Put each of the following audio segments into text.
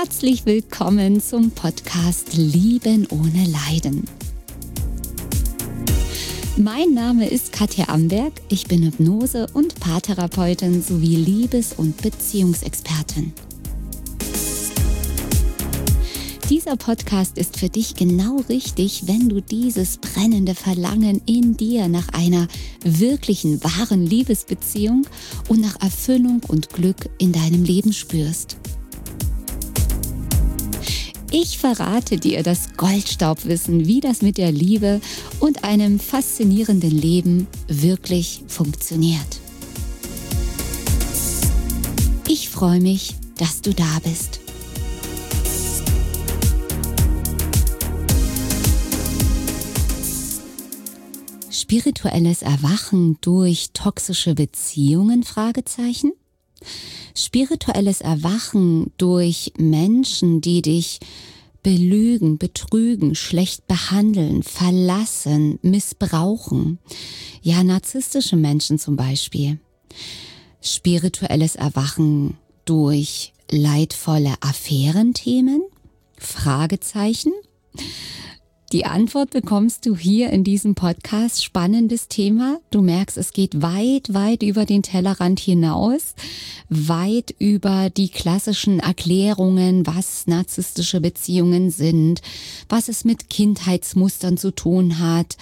Herzlich willkommen zum Podcast Lieben ohne Leiden. Mein Name ist Katja Amberg, ich bin Hypnose- und Paartherapeutin sowie Liebes- und Beziehungsexpertin. Dieser Podcast ist für dich genau richtig, wenn du dieses brennende Verlangen in dir nach einer wirklichen, wahren Liebesbeziehung und nach Erfüllung und Glück in deinem Leben spürst. Ich verrate dir das Goldstaubwissen, wie das mit der Liebe und einem faszinierenden Leben wirklich funktioniert. Ich freue mich, dass du da bist. Spirituelles Erwachen durch toxische Beziehungen? Fragezeichen. Spirituelles Erwachen durch Menschen, die dich belügen, betrügen, schlecht behandeln, verlassen, missbrauchen. Ja, narzisstische Menschen zum Beispiel. Spirituelles Erwachen durch leidvolle Affärenthemen? Fragezeichen. Die Antwort bekommst du hier in diesem Podcast. Spannendes Thema. Du merkst, es geht weit, weit über den Tellerrand hinaus, weit über die klassischen Erklärungen, was narzisstische Beziehungen sind, was es mit Kindheitsmustern zu tun hat,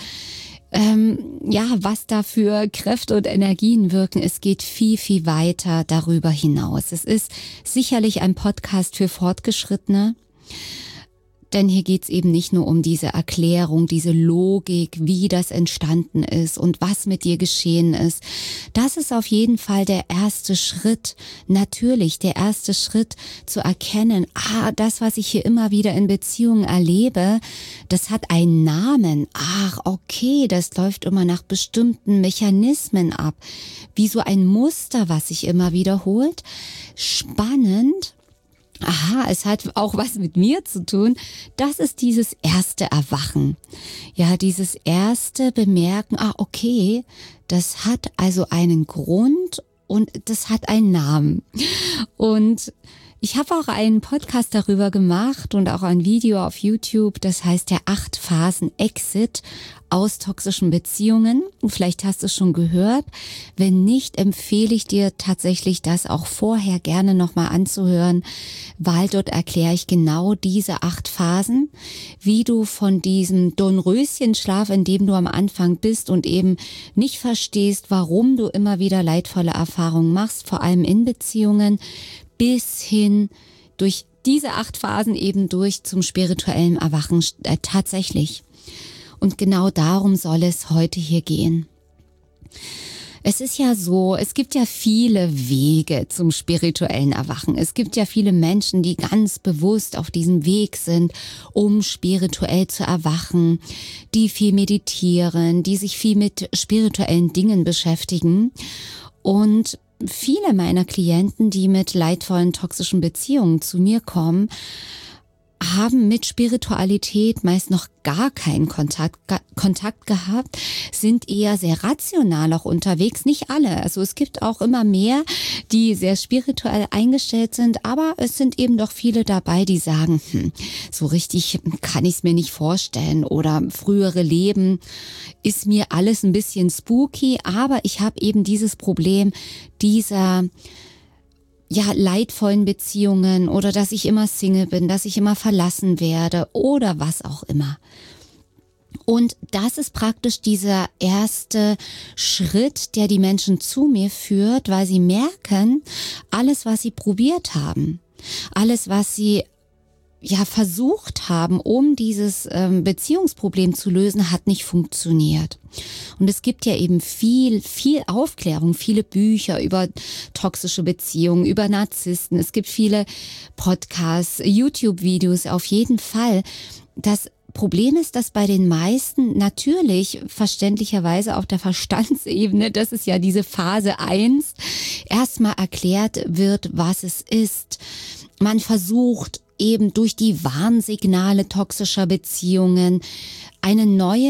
was da für Kräfte und Energien wirken. Es geht viel, viel weiter darüber hinaus. Es ist sicherlich ein Podcast für Fortgeschrittene. Denn hier geht's eben nicht nur um diese Erklärung, diese Logik, wie das entstanden ist und was mit dir geschehen ist. Das ist auf jeden Fall der erste Schritt, natürlich der erste Schritt zu erkennen, das, was ich hier immer wieder in Beziehungen erlebe, das hat einen Namen. Okay, das läuft immer nach bestimmten Mechanismen ab, wie so ein Muster, was sich immer wiederholt. Spannend. Es hat auch was mit mir zu tun. Das ist dieses erste Erwachen. Ja, dieses erste Bemerken, okay, das hat also einen Grund und das hat einen Namen. Und ich habe auch einen Podcast darüber gemacht und auch ein Video auf YouTube, das heißt der 8-Phasen-Exit aus toxischen Beziehungen. Vielleicht hast du es schon gehört. Wenn nicht, empfehle ich dir tatsächlich, das auch vorher gerne nochmal anzuhören, weil dort erkläre ich genau diese 8 Phasen, wie du von diesem Dornröschenschlaf, in dem du am Anfang bist und eben nicht verstehst, warum du immer wieder leidvolle Erfahrungen machst, vor allem in Beziehungen, bis hin durch diese 8 Phasen eben durch zum spirituellen Erwachen tatsächlich. Und genau darum soll es heute hier gehen. Es ist ja so, es gibt ja viele Wege zum spirituellen Erwachen. Es gibt ja viele Menschen, die ganz bewusst auf diesem Weg sind, um spirituell zu erwachen, die viel meditieren, die sich viel mit spirituellen Dingen beschäftigen. Und viele meiner Klienten, die mit leidvollen toxischen Beziehungen zu mir kommen, haben mit Spiritualität meist noch gar keinen Kontakt gehabt, sind eher sehr rational auch unterwegs. Nicht alle, also es gibt auch immer mehr, die sehr spirituell eingestellt sind, aber es sind eben doch viele dabei, die sagen, so richtig kann ich es mir nicht vorstellen oder frühere Leben ist mir alles ein bisschen spooky, aber ich habe eben dieses Problem dieser leidvollen Beziehungen oder dass ich immer Single bin, dass ich immer verlassen werde oder was auch immer. Und das ist praktisch dieser erste Schritt, der die Menschen zu mir führt, weil sie merken, alles, was sie probiert haben, alles, was sie versucht haben, um dieses Beziehungsproblem zu lösen, hat nicht funktioniert. Und es gibt ja eben viel Aufklärung, viele Bücher über toxische Beziehungen, über Narzissten. Es gibt viele Podcasts, YouTube-Videos auf jeden Fall. Das Problem ist, dass bei den meisten natürlich verständlicherweise auf der Verstandsebene, das ist ja diese Phase 1, erstmal erklärt wird, was es ist. Man versucht eben durch die Warnsignale toxischer Beziehungen eine neue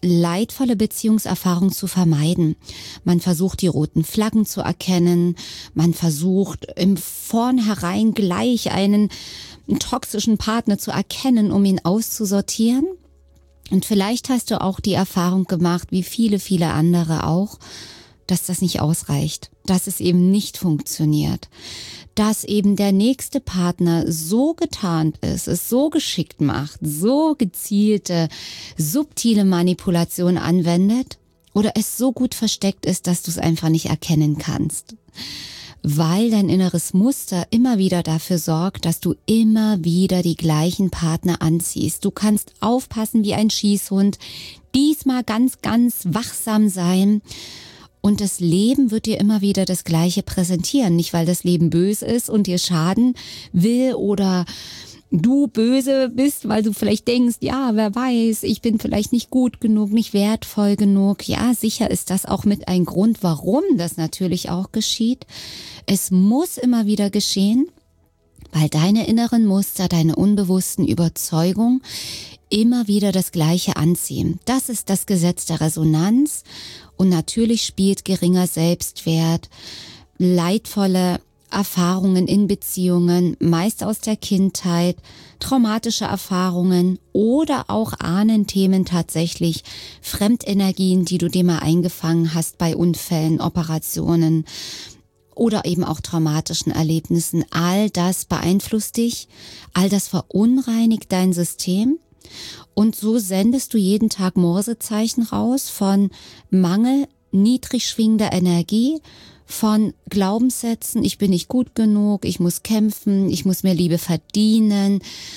leidvolle Beziehungserfahrungen zu vermeiden. Man versucht, die roten Flaggen zu erkennen. Man versucht, im Vornherein gleich einen toxischen Partner zu erkennen, um ihn auszusortieren. Und vielleicht hast du auch die Erfahrung gemacht, wie viele, viele andere auch, dass das nicht ausreicht, dass es eben nicht funktioniert, dass eben der nächste Partner so getarnt ist, es so geschickt macht, so gezielte, subtile Manipulation anwendet oder es so gut versteckt ist, dass du es einfach nicht erkennen kannst. Weil dein inneres Muster immer wieder dafür sorgt, dass du immer wieder die gleichen Partner anziehst. Du kannst aufpassen wie ein Schießhund, diesmal ganz, ganz wachsam sein. Und das Leben wird dir immer wieder das Gleiche präsentieren. Nicht, weil das Leben böse ist und dir schaden will oder du böse bist, weil du vielleicht denkst, ja, wer weiß, ich bin vielleicht nicht gut genug, nicht wertvoll genug. Ja, sicher ist das auch mit ein Grund, warum das natürlich auch geschieht. Es muss immer wieder geschehen, weil deine inneren Muster, deine unbewussten Überzeugungen immer wieder das Gleiche anziehen. Das ist das Gesetz der Resonanz und natürlich spielt geringer Selbstwert, leidvolle Erfahrungen in Beziehungen, meist aus der Kindheit, traumatische Erfahrungen oder auch Ahnenthemen tatsächlich, Fremdenergien, die du dir mal eingefangen hast bei Unfällen, Operationen oder eben auch traumatischen Erlebnissen. All das beeinflusst dich, all das verunreinigt dein System. Und so sendest du jeden Tag Morsezeichen raus von Mangel, niedrig schwingender Energie, von Glaubenssätzen, ich bin nicht gut genug, ich muss kämpfen, ich muss mir Liebe verdienen,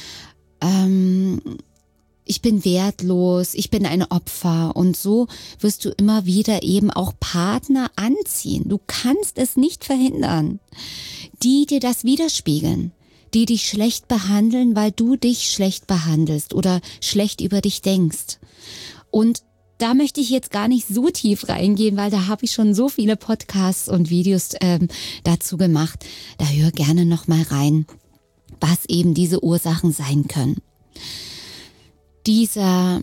ich bin wertlos, ich bin ein Opfer. Und so wirst du immer wieder eben auch Partner anziehen. Du kannst es nicht verhindern, die dir das widerspiegeln, die dich schlecht behandeln, weil du dich schlecht behandelst oder schlecht über dich denkst. Und da möchte ich jetzt gar nicht so tief reingehen, weil da habe ich schon so viele Podcasts und Videos dazu gemacht. Da hör gerne noch mal rein, was eben diese Ursachen sein können. Dieser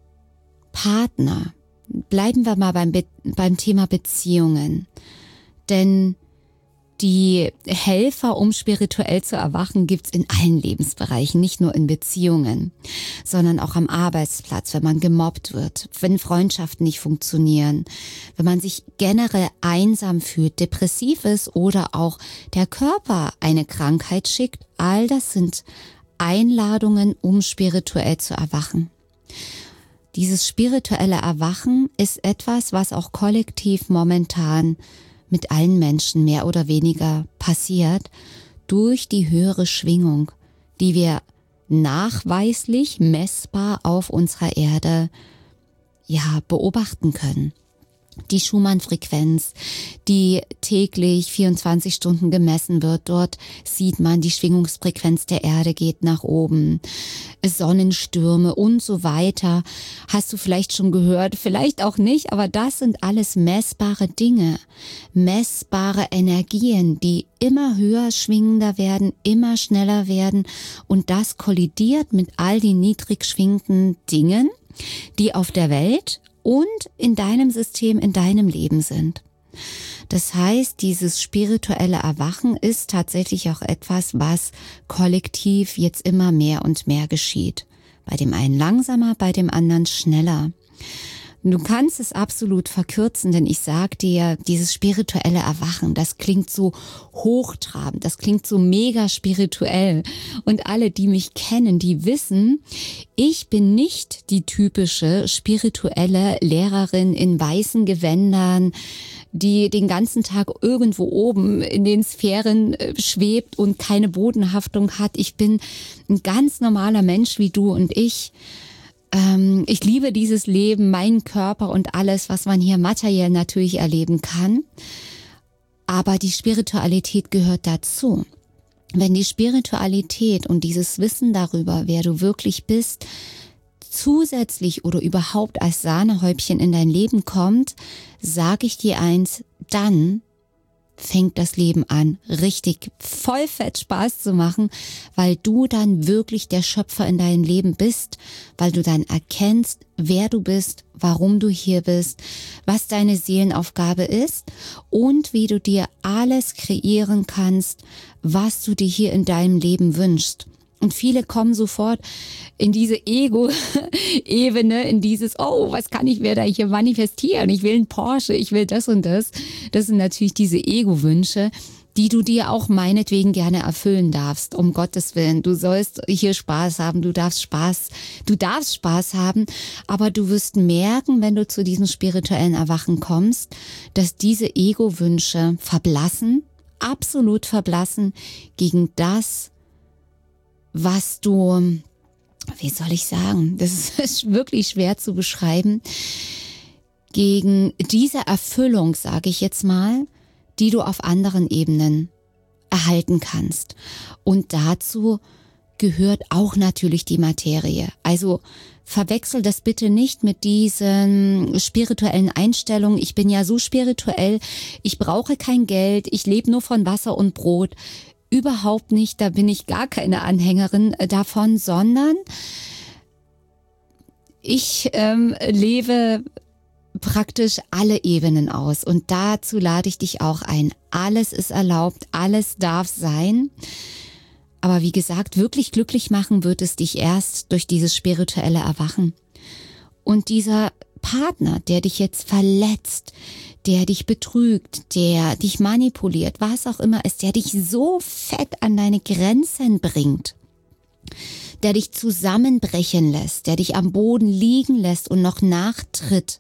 Partner, bleiben wir mal beim Thema Beziehungen, denn die Helfer, um spirituell zu erwachen, gibt's in allen Lebensbereichen, nicht nur in Beziehungen, sondern auch am Arbeitsplatz, wenn man gemobbt wird, wenn Freundschaften nicht funktionieren, wenn man sich generell einsam fühlt, depressiv ist oder auch der Körper eine Krankheit schickt. All das sind Einladungen, um spirituell zu erwachen. Dieses spirituelle Erwachen ist etwas, was auch kollektiv momentan mit allen Menschen mehr oder weniger passiert, durch die höhere Schwingung, die wir nachweislich messbar auf unserer Erde beobachten können. Die Schumann-Frequenz, die täglich 24 Stunden gemessen wird. Dort sieht man, die Schwingungsfrequenz der Erde geht nach oben. Sonnenstürme und so weiter. Hast du vielleicht schon gehört, vielleicht auch nicht, aber das sind alles messbare Dinge. Messbare Energien, die immer höher schwingender werden, immer schneller werden. Und das kollidiert mit all den niedrig schwingenden Dingen, die auf der Welt und in deinem System, in deinem Leben sind. Das heißt, dieses spirituelle Erwachen ist tatsächlich auch etwas, was kollektiv jetzt immer mehr und mehr geschieht. Bei dem einen langsamer, bei dem anderen schneller. Du kannst es absolut verkürzen, denn ich sag dir, dieses spirituelle Erwachen, das klingt so hochtrabend, das klingt so mega spirituell. Und alle, die mich kennen, die wissen, ich bin nicht die typische spirituelle Lehrerin in weißen Gewändern, die den ganzen Tag irgendwo oben in den Sphären schwebt und keine Bodenhaftung hat. Ich bin ein ganz normaler Mensch wie du und ich. Ich liebe dieses Leben, meinen Körper und alles, was man hier materiell natürlich erleben kann. Aber die Spiritualität gehört dazu. Wenn die Spiritualität und dieses Wissen darüber, wer du wirklich bist, zusätzlich oder überhaupt als Sahnehäubchen in dein Leben kommt, sage ich dir eins, dann fängt das Leben an, richtig voll fett Spaß zu machen, weil du dann wirklich der Schöpfer in deinem Leben bist, weil du dann erkennst, wer du bist, warum du hier bist, was deine Seelenaufgabe ist und wie du dir alles kreieren kannst, was du dir hier in deinem Leben wünschst. Und viele kommen sofort in diese Ego-Ebene, in dieses, oh, was kann ich mir da hier manifestieren? Ich will einen Porsche, ich will das und das. Das sind natürlich diese Ego-Wünsche, die du dir auch meinetwegen gerne erfüllen darfst, um Gottes Willen. Du sollst hier Spaß haben, du darfst Spaß haben, aber du wirst merken, wenn du zu diesem spirituellen Erwachen kommst, dass diese Ego-Wünsche verblassen, absolut verblassen gegen das, was du, wie soll ich sagen, das ist wirklich schwer zu beschreiben, gegen diese Erfüllung, sage ich jetzt mal, die du auf anderen Ebenen erhalten kannst. Und dazu gehört auch natürlich die Materie. Also verwechsel das bitte nicht mit diesen spirituellen Einstellungen. Ich bin ja so spirituell, ich brauche kein Geld, ich lebe nur von Wasser und Brot. Überhaupt nicht, da bin ich gar keine Anhängerin davon, sondern ich lebe praktisch alle Ebenen aus und dazu lade ich dich auch ein. Alles ist erlaubt, alles darf sein, aber wie gesagt, wirklich glücklich machen wird es dich erst durch dieses spirituelle Erwachen. Und dieser Partner, der dich jetzt verletzt, der dich betrügt, der dich manipuliert, was auch immer ist, der dich so fett an deine Grenzen bringt, der dich zusammenbrechen lässt, der dich am Boden liegen lässt und noch nachtritt,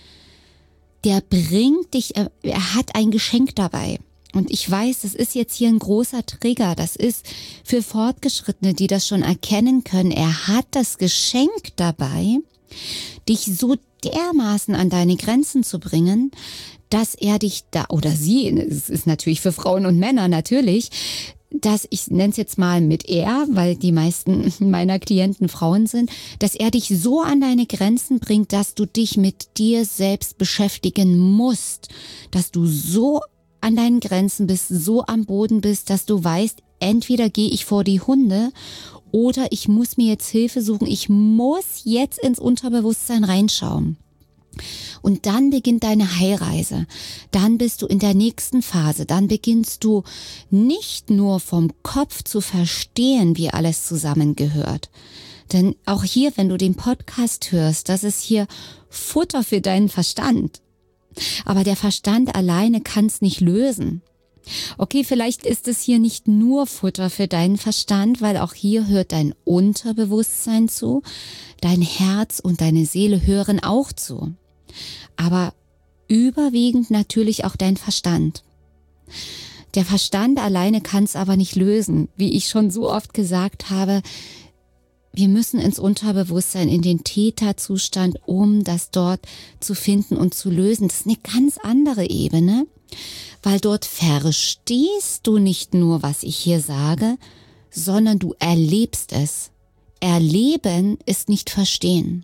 der bringt dich, er hat ein Geschenk dabei. Und ich weiß, das ist jetzt hier ein großer Trigger, das ist für Fortgeschrittene, die das schon erkennen können, er hat das Geschenk dabei, dich so dermaßen an deine Grenzen zu bringen, dass er dich da, oder sie, es ist natürlich für Frauen und Männer natürlich, dass ich nenne es jetzt mal mit er, weil die meisten meiner Klienten Frauen sind, dass er dich so an deine Grenzen bringt, dass du dich mit dir selbst beschäftigen musst, dass du so an deinen Grenzen bist, so am Boden bist, dass du weißt, entweder gehe ich vor die Hunde oder ich muss mir jetzt Hilfe suchen, ich muss jetzt ins Unterbewusstsein reinschauen. Und dann beginnt deine Heilreise. Dann bist du in der nächsten Phase. Dann beginnst du nicht nur vom Kopf zu verstehen, wie alles zusammengehört. Denn auch hier, wenn du den Podcast hörst, das ist hier Futter für deinen Verstand. Aber der Verstand alleine kann es nicht lösen. Okay, vielleicht ist es hier nicht nur Futter für deinen Verstand, weil auch hier hört dein Unterbewusstsein zu, dein Herz und deine Seele hören auch zu. Aber überwiegend natürlich auch dein Verstand. Der Verstand alleine kann es aber nicht lösen. Wie ich schon so oft gesagt habe, wir müssen ins Unterbewusstsein, in den Theta-Zustand, um das dort zu finden und zu lösen. Das ist eine ganz andere Ebene, weil dort verstehst du nicht nur, was ich hier sage, sondern du erlebst es. Erleben ist nicht verstehen.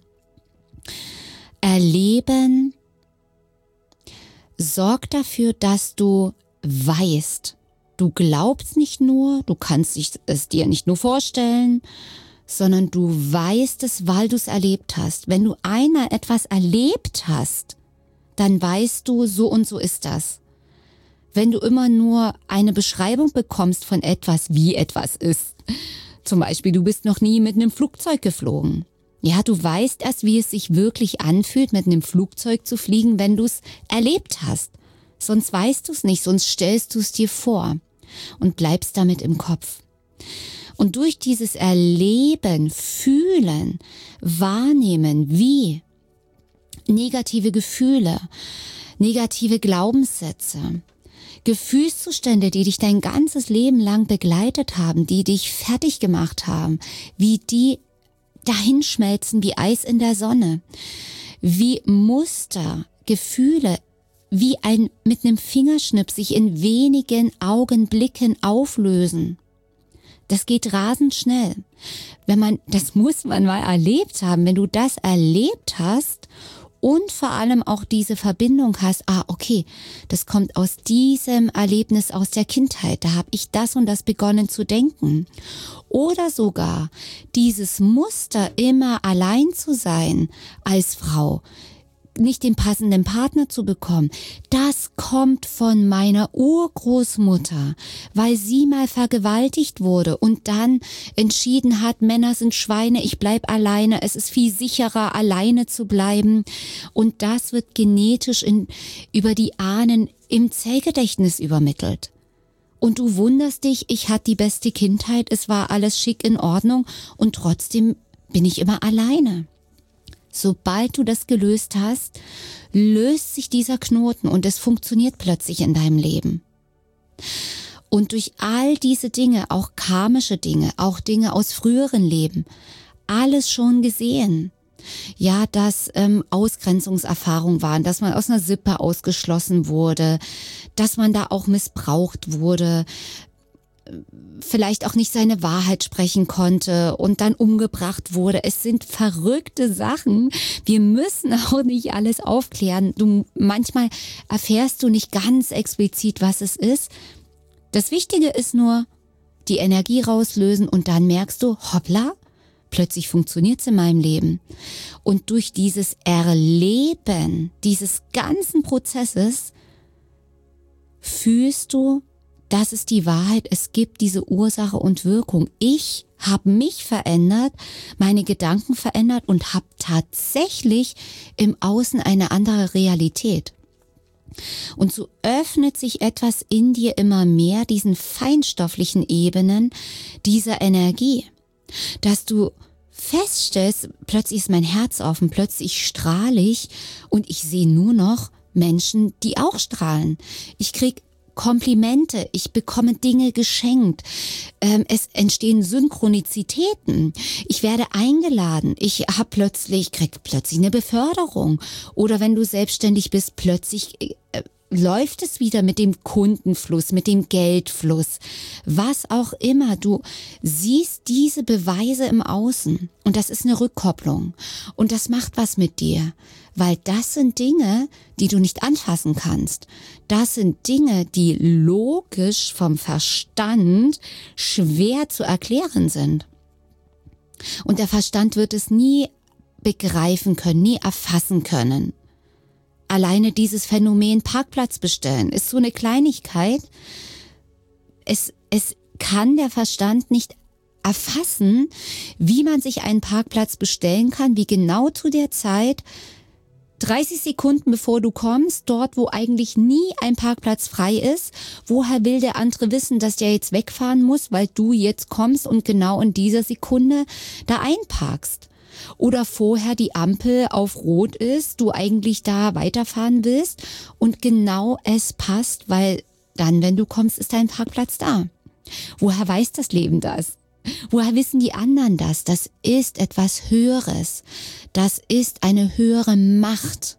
Erleben sorgt dafür, dass du weißt. Du glaubst nicht nur, du kannst es dir nicht nur vorstellen, sondern du weißt es, weil du es erlebt hast. Wenn du einmal etwas erlebt hast, dann weißt du, so und so ist das. Wenn du immer nur eine Beschreibung bekommst von etwas, wie etwas ist, zum Beispiel, du bist noch nie mit einem Flugzeug geflogen. Ja, du weißt erst, wie es sich wirklich anfühlt, mit einem Flugzeug zu fliegen, wenn du es erlebt hast. Sonst weißt du es nicht, sonst stellst du es dir vor und bleibst damit im Kopf. Und durch dieses Erleben, Fühlen, Wahrnehmen, wie negative Gefühle, negative Glaubenssätze, Gefühlszustände, die dich dein ganzes Leben lang begleitet haben, die dich fertig gemacht haben, wie die dahinschmelzen wie Eis in der Sonne, wie Muster, Gefühle, wie mit einem Fingerschnips sich in wenigen Augenblicken auflösen. Das geht rasend schnell. Das muss man mal erlebt haben. Wenn du das erlebt hast und vor allem auch diese Verbindung hast, okay, das kommt aus diesem Erlebnis aus der Kindheit, da habe ich das und das begonnen zu denken. Oder sogar dieses Muster, immer allein zu sein als Frau, nicht den passenden Partner zu bekommen, das kommt von meiner Urgroßmutter, weil sie mal vergewaltigt wurde und dann entschieden hat, Männer sind Schweine, ich bleib alleine, es ist viel sicherer, alleine zu bleiben. Und das wird genetisch über die Ahnen im Zellgedächtnis übermittelt. Und du wunderst dich, ich hatte die beste Kindheit, es war alles schick in Ordnung und trotzdem bin ich immer alleine. Sobald du das gelöst hast, löst sich dieser Knoten und es funktioniert plötzlich in deinem Leben. Und durch all diese Dinge, auch karmische Dinge, auch Dinge aus früheren Leben, alles schon gesehen. Ja, dass Ausgrenzungserfahrungen waren, dass man aus einer Sippe ausgeschlossen wurde, dass man da auch missbraucht wurde, vielleicht auch nicht seine Wahrheit sprechen konnte und dann umgebracht wurde. Es sind verrückte Sachen. Wir müssen auch nicht alles aufklären. Manchmal erfährst du nicht ganz explizit, was es ist. Das Wichtige ist nur, die Energie rauslösen und dann merkst du, hoppla, plötzlich funktioniert es in meinem Leben. Und durch dieses Erleben dieses ganzen Prozesses fühlst du, das ist die Wahrheit, es gibt diese Ursache und Wirkung. Ich habe mich verändert, meine Gedanken verändert und habe tatsächlich im Außen eine andere Realität. Und so öffnet sich etwas in dir immer mehr, diesen feinstofflichen Ebenen dieser Energie, dass du feststellst, plötzlich ist mein Herz offen, plötzlich strahle ich und ich sehe nur noch Menschen, die auch strahlen. Ich krieg Komplimente, ich bekomme Dinge geschenkt, es entstehen Synchronizitäten, ich werde eingeladen, ich krieg plötzlich eine Beförderung oder wenn du selbstständig bist, plötzlich läuft es wieder mit dem Kundenfluss, mit dem Geldfluss, was auch immer. Du siehst diese Beweise im Außen und das ist eine Rückkopplung und das macht was mit dir, weil das sind Dinge, die du nicht anfassen kannst. Das sind Dinge, die logisch vom Verstand schwer zu erklären sind. Und der Verstand wird es nie begreifen können, nie erfassen können. Alleine dieses Phänomen Parkplatz bestellen ist so eine Kleinigkeit. Es kann der Verstand nicht erfassen, wie man sich einen Parkplatz bestellen kann, wie genau zu der Zeit 30 Sekunden bevor du kommst, dort wo eigentlich nie ein Parkplatz frei ist, woher will der andere wissen, dass der jetzt wegfahren muss, weil du jetzt kommst und genau in dieser Sekunde da einparkst? Oder vorher die Ampel auf Rot ist, du eigentlich da weiterfahren willst und genau es passt, weil dann, wenn du kommst, ist dein Parkplatz da. Woher weiß das Leben das? Woher wissen die anderen das? Das ist etwas Höheres. Das ist eine höhere Macht.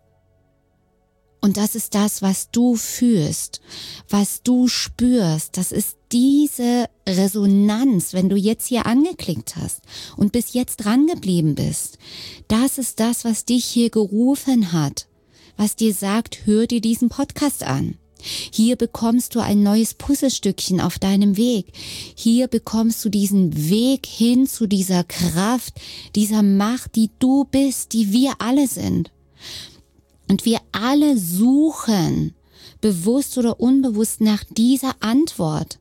Und das ist das, was du fühlst, was du spürst. Das ist diese Resonanz, wenn du jetzt hier angeklickt hast und bis jetzt dran geblieben bist. Das ist das, was dich hier gerufen hat, was dir sagt, hör dir diesen Podcast an. Hier bekommst du ein neues Puzzlestückchen auf deinem Weg. Hier bekommst du diesen Weg hin zu dieser Kraft, dieser Macht, die du bist, die wir alle sind. Und wir alle suchen, bewusst oder unbewusst, nach dieser Antwort,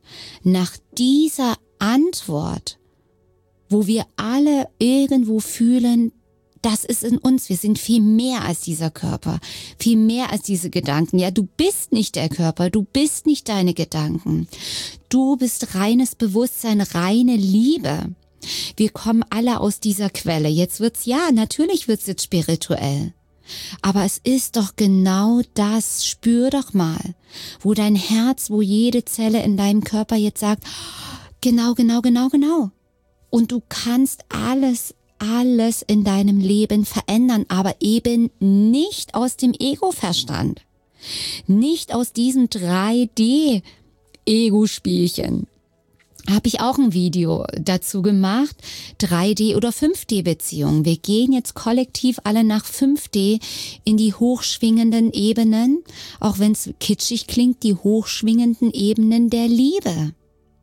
wo wir alle irgendwo fühlen, das ist in uns, wir sind viel mehr als dieser Körper, viel mehr als diese Gedanken. Ja, du bist nicht der Körper, du bist nicht deine Gedanken. Du bist reines Bewusstsein, reine Liebe. Wir kommen alle aus dieser Quelle. Natürlich wird's jetzt spirituell. Aber es ist doch genau das, spür doch mal, wo dein Herz, wo jede Zelle in deinem Körper jetzt sagt, genau. Und du kannst alles in deinem Leben verändern, aber eben nicht aus dem Ego-Verstand, nicht aus diesem 3D-Ego-Spielchen, habe ich auch ein Video dazu gemacht, 3D- oder 5D-Beziehungen. Wir gehen jetzt kollektiv alle nach 5D in die hochschwingenden Ebenen, auch wenn es kitschig klingt, die hochschwingenden Ebenen der Liebe.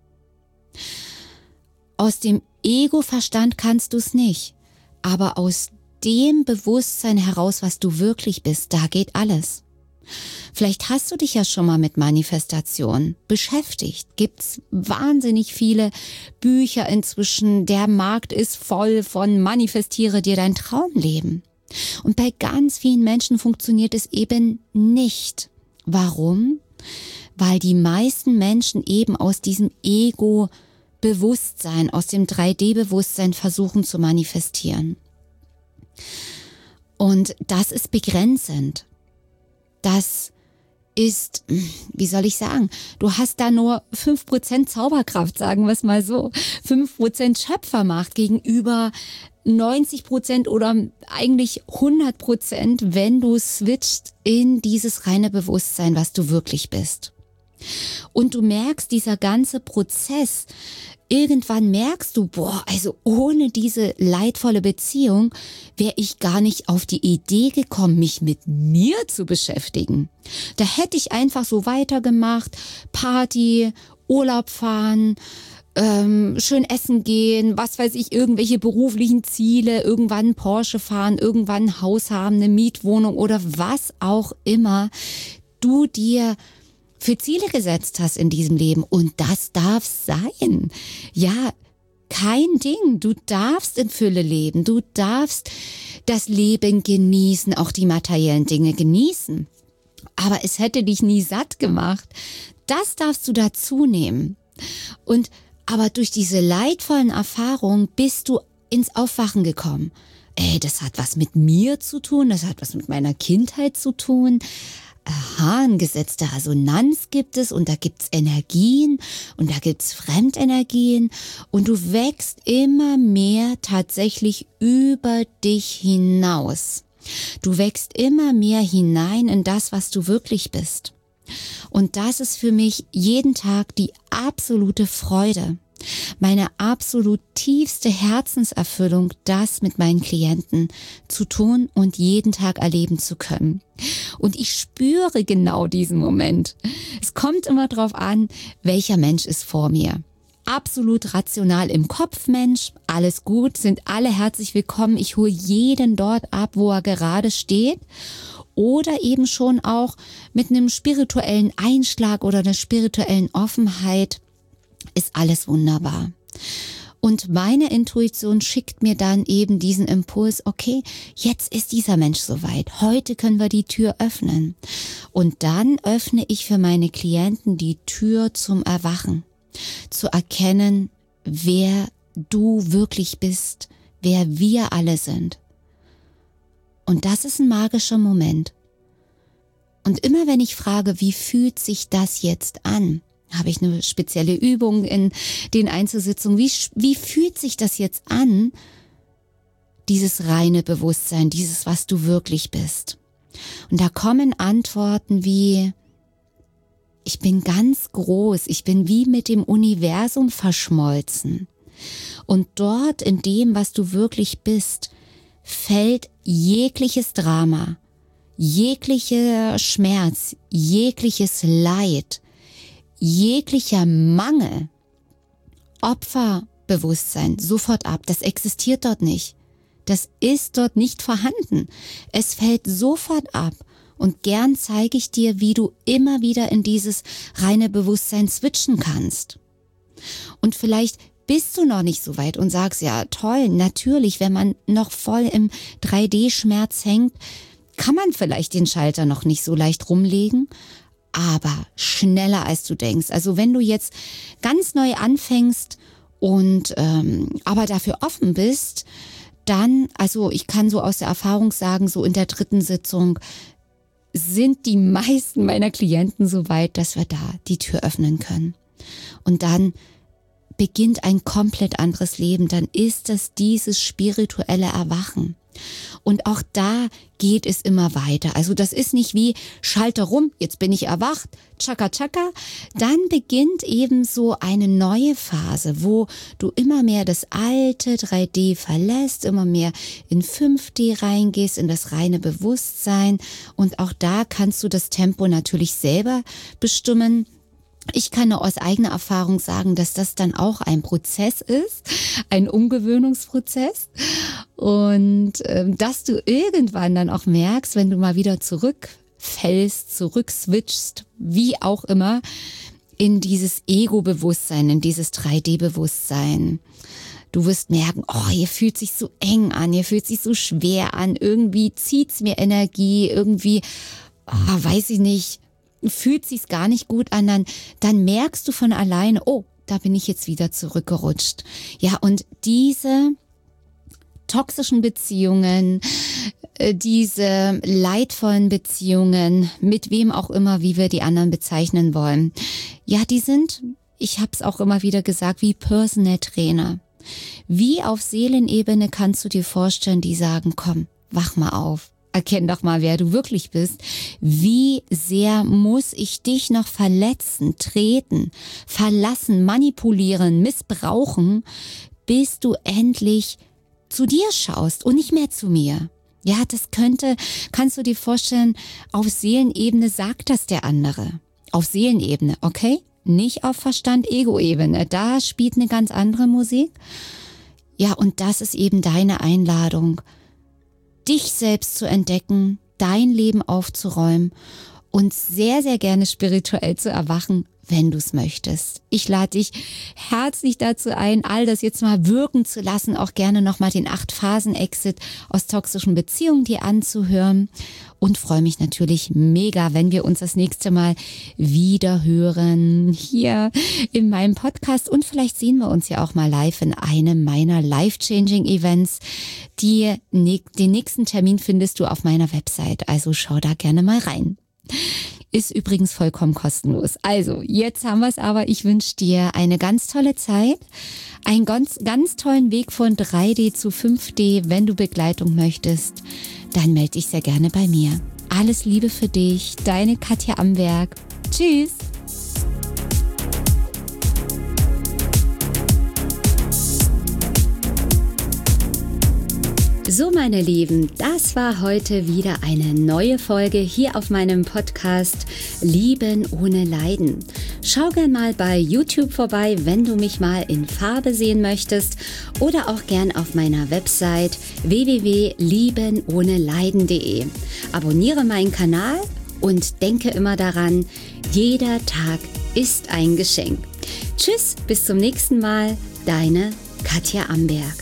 Aus dem Ego-Verstand kannst du es nicht, aber aus dem Bewusstsein heraus, was du wirklich bist, da geht alles. Vielleicht hast du dich ja schon mal mit Manifestation beschäftigt. Gibt's wahnsinnig viele Bücher inzwischen. Der Markt ist voll von Manifestiere dir dein Traumleben. Und bei ganz vielen Menschen funktioniert es eben nicht. Warum? Weil die meisten Menschen eben aus diesem Ego-Bewusstsein, aus dem 3D-Bewusstsein versuchen zu manifestieren. Und das ist begrenzend. Das ist, wie soll ich sagen, du hast da nur 5% Zauberkraft, sagen wir es mal so, 5% Schöpfermacht gegenüber 90% oder eigentlich 100%, wenn du switcht in dieses reine Bewusstsein, was du wirklich bist. Und du merkst, dieser ganze Prozess, irgendwann merkst du, also ohne diese leidvolle Beziehung wäre ich gar nicht auf die Idee gekommen, mich mit mir zu beschäftigen. Da hätte ich einfach so weitergemacht, Party, Urlaub fahren, schön essen gehen, was weiß ich, irgendwelche beruflichen Ziele, irgendwann einen Porsche fahren, irgendwann ein Haus haben, eine Mietwohnung oder was auch immer du dir für Ziele gesetzt hast in diesem Leben. Und das darf sein. Ja, kein Ding. Du darfst in Fülle leben. Du darfst das Leben genießen, auch die materiellen Dinge genießen. Aber es hätte dich nie satt gemacht. Das darfst du dazu nehmen. Aber durch diese leidvollen Erfahrungen bist du ins Aufwachen gekommen. Das hat was mit mir zu tun, das hat was mit meiner Kindheit zu tun. Aha, ein Gesetz der Resonanz gibt es und da gibt's Energien und da gibt's Fremdenergien und du wächst immer mehr tatsächlich über dich hinaus. Du wächst immer mehr hinein in das, was du wirklich bist. Und das ist für mich jeden Tag die absolute Freude. Meine absolut tiefste Herzenserfüllung, das mit meinen Klienten zu tun und jeden Tag erleben zu können. Und ich spüre genau diesen Moment. Es kommt immer drauf an, welcher Mensch ist vor mir. Absolut rational im Kopf Mensch, alles gut, sind alle herzlich willkommen. Ich hole jeden dort ab, wo er gerade steht. Oder eben schon auch mit einem spirituellen Einschlag oder einer spirituellen Offenheit. Ist alles wunderbar. Und meine Intuition schickt mir dann eben diesen Impuls, okay, jetzt ist dieser Mensch soweit. Heute können wir die Tür öffnen. Und dann öffne ich für meine Klienten die Tür zum Erwachen. Zu erkennen, wer du wirklich bist, wer wir alle sind. Und das ist ein magischer Moment. Und immer wenn ich frage, wie fühlt sich das jetzt an, habe ich eine spezielle Übung in den Einzelsitzungen. Wie fühlt sich das jetzt an, dieses reine Bewusstsein, dieses, was du wirklich bist? Und da kommen Antworten wie, ich bin ganz groß, ich bin wie mit dem Universum verschmolzen. Und dort in dem, was du wirklich bist, fällt jegliches Drama, jeglicher Schmerz, jegliches Leid, jeglicher Mangel, Opferbewusstsein sofort ab. Das existiert dort nicht. Das ist dort nicht vorhanden. Es fällt sofort ab. Und gern zeige ich dir, wie du immer wieder in dieses reine Bewusstsein switchen kannst. Und vielleicht bist du noch nicht so weit und sagst, ja toll, natürlich, wenn man noch voll im 3D-Schmerz hängt, kann man vielleicht den Schalter noch nicht so leicht rumlegen, aber schneller als du denkst. Also wenn du jetzt ganz neu anfängst und aber dafür offen bist, dann, also ich kann so aus der Erfahrung sagen, so in der 3. Sitzung sind die meisten meiner Klienten so weit, dass wir da die Tür öffnen können. Und dann beginnt ein komplett anderes Leben. Dann ist es dieses spirituelle Erwachen. Und auch da geht es immer weiter. Also das ist nicht wie Schalter rum, jetzt bin ich erwacht, tschakka tschakka. Dann beginnt eben so eine neue Phase, wo du immer mehr das alte 3D verlässt, immer mehr in 5D reingehst, in das reine Bewusstsein. Und auch da kannst du das Tempo natürlich selber bestimmen. Ich kann nur aus eigener Erfahrung sagen, dass das dann auch ein Prozess ist, ein Umgewöhnungsprozess und dass du irgendwann dann auch merkst, wenn du mal wieder zurückfällst, zurückswitchst, wie auch immer, in dieses Ego-Bewusstsein, in dieses 3D-Bewusstsein. Du wirst merken, oh, hier fühlt sich so eng an, hier fühlt sich so schwer an, irgendwie zieht's mir Energie, irgendwie, weiß ich nicht, fühlt sich's gar nicht gut an, dann merkst du von alleine, oh, da bin ich jetzt wieder zurückgerutscht. Ja, und diese toxischen Beziehungen, diese leidvollen Beziehungen, mit wem auch immer, wie wir die anderen bezeichnen wollen, ja, die sind, ich habe es auch immer wieder gesagt, wie Personal Trainer. Wie auf Seelenebene kannst du dir vorstellen, die sagen, komm, wach mal auf. Erkenn doch mal, wer du wirklich bist. Wie sehr muss ich dich noch verletzen, treten, verlassen, manipulieren, missbrauchen, bis du endlich zu dir schaust und nicht mehr zu mir? Ja, kannst du dir vorstellen, auf Seelenebene sagt das der andere. Auf Seelenebene, okay? Nicht auf Verstand-Ego-Ebene. Da spielt eine ganz andere Musik. Ja, und das ist eben deine Einladung, dich selbst zu entdecken, dein Leben aufzuräumen und sehr, sehr gerne spirituell zu erwachen, wenn du es möchtest. Ich lade dich herzlich dazu ein, all das jetzt mal wirken zu lassen, auch gerne nochmal den 8-Phasen-Exit aus toxischen Beziehungen dir anzuhören und freue mich natürlich mega, wenn wir uns das nächste Mal wieder hören hier in meinem Podcast und vielleicht sehen wir uns ja auch mal live in einem meiner Life-Changing Events. Den nächsten Termin findest du auf meiner Website, also schau da gerne mal rein. Ist übrigens vollkommen kostenlos. Also, jetzt haben wir es aber. Ich wünsche dir eine ganz tolle Zeit, einen ganz, ganz tollen Weg von 3D zu 5D. Wenn du Begleitung möchtest, dann melde dich sehr gerne bei mir. Alles Liebe für dich, deine Katja Amberg. Tschüss! So, meine Lieben, das war heute wieder eine neue Folge hier auf meinem Podcast Lieben ohne Leiden. Schau gern mal bei YouTube vorbei, wenn du mich mal in Farbe sehen möchtest oder auch gern auf meiner Website www.liebenohneleiden.de. Abonniere meinen Kanal und denke immer daran, jeder Tag ist ein Geschenk. Tschüss, bis zum nächsten Mal, deine Katja Amberg.